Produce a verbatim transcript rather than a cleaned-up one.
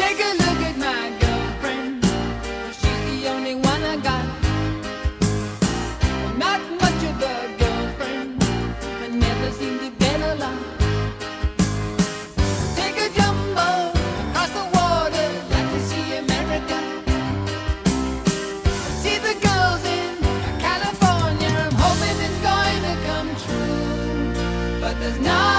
Take a look at my girlfriend. She's the only one I got. Well, not much of a girlfriend, but never seem to get along. Take a jumbo across the water, like to see America. See the girls in California. I'm hoping it's going to come true, but there's not